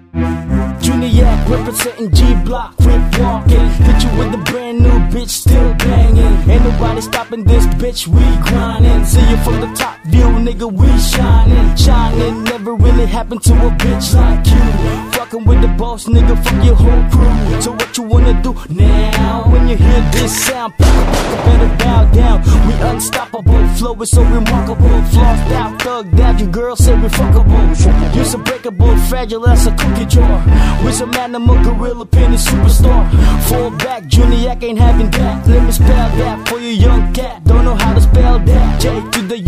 Juniac representing G-Block, quit walking. Hit you with the brand new bitch, still banging. Ain't nobody stopping this bitch, we grinding. See you from the top view, nigga, we shining. Shining never really happened to a bitch like you. Fucking with the boss, nigga, fuck your whole crew. So what you wanna do now? When you hear this sound, better bow down. We unstoppable, flow is so remarkable. Flossed out, thugged out, your girl said we fuckable. You're unbreakable, fragile as a cookie jar. With some animal gorilla penny superstar. Fall back, Juniac ain't having that. Let me spell that for you young cat. Don't know how to spell that. J to the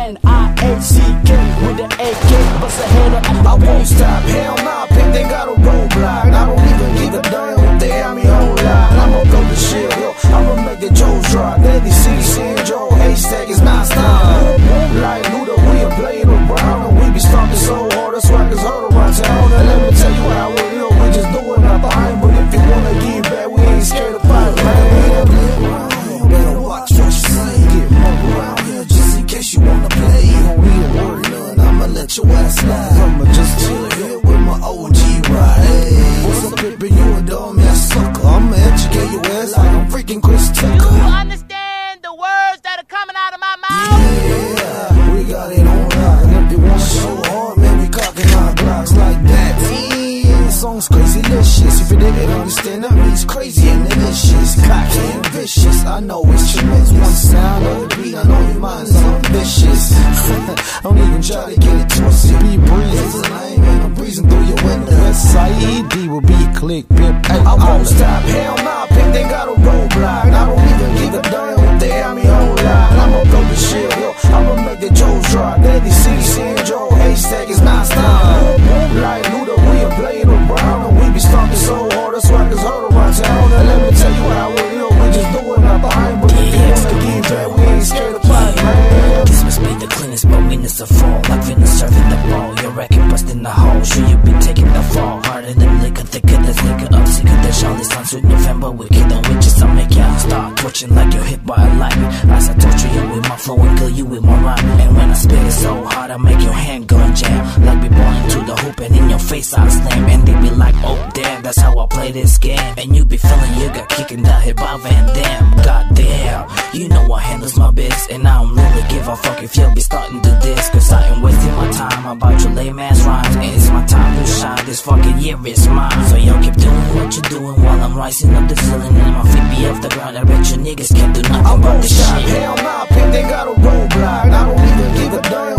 U-N-I-A-C-K with the AK. Bust a header at the I won't stop, hell nah, think they got a roadblock. I don't even give a damn if they have me whole lot. I'ma go to shit, yo, I'ma make the Joes drop. Daddy CC and Joe Haystack is not stop. Like Luda, we are playing around and we be stomping so hard, the swag is hard around town. And let me tell you how it is, we just doing our behind. But if you wanna give back, we ain't scared to fight, man. Better watch what you say. Get more around here just in case you wanna play. You don't need to worry none, I'ma let your ass slide. I'ma just chill here with my OG ride. Hey, what's up, pimpin'? You a dumb ass sucker. I'ma educate your ass like I'm freaking Chris Tucker. Do you understand the words that are coming out of my mouth? Yeah, we got it on lock. And if you wanna show hard, man, we cocking our blocks like that. Yeah, song's crazy delicious. If you didn't understand, that means crazy and delicious. Cocky and vicious, I know it's tremendous. One sound of the beat, I know your mind is ambitious. Don't even try to get it twisted. Be breezing, and I'm breezing through your window. S.I.E.D. will be click, pimp. Hey, I won't stop, hell nah, pimp, they got a roadblock. I don't even give a damn if they have me whole lot. I'ma blow the shit, yo, I'ma make the Joes drop. Daddy CC and Joe Haystack is not stop. Like Luda, we are playing around and we be stomping so hard, the swag is hard around town. And let me tell you how it is, we just doing our behind. But if you wanna give back, we ain't scared to fight, man. This must be the cleanest moments of fall. Like Venus serving the ball. Your racket busting the hole. Sure you be taking the fall. Harder than liquor, thicker than liquor. Up sicker than Charlie Sons with November. Wicked and witches. I make ya start twitching like you're hit by a lightning. As I torture you with my flow and kill you with my rhyme. And when I spit it so hard, I make your hand gun jam. Like we born into the hoop and in your face I slam. And they be like, oh damn, that's how I play this game. And you be feeling you got kicking down hit by Van Damme. Goddamn, you know I handles my biz. And I don't really give a fuck if you'll be starting to diss. Cause I ain't wasting my time about your lame ass rhymes. And it's my time to shine, this fucking year is mine. So yo, keep doing what you're doing while I'm rising up the ceiling. And my feet be off the ground, I bet you niggas can't do nothing about this shit. Hell nah, pimp, they got a roadblock. I don't even give a damn